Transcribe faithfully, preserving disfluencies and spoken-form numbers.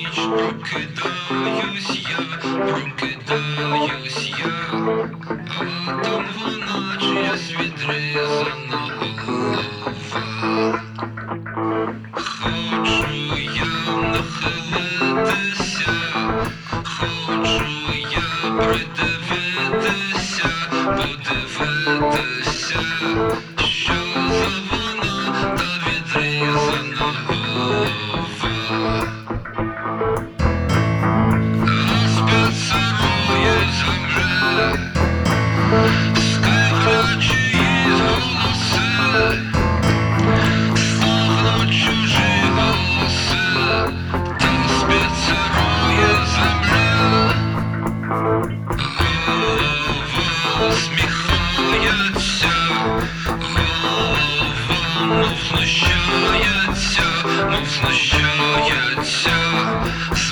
ніч прокидаюсь я, прокидаюсь я, а там вона чиясь відрізана голова. Хочу я нахилитися, хочу я придивитися, подивитися, що за вона та відрізана голова. Розпецерує земля, скиглячі її голоси, слухнуть чужі голоси, та спецерує земля. Голова усміхається, голова мов знущається, мов знущається.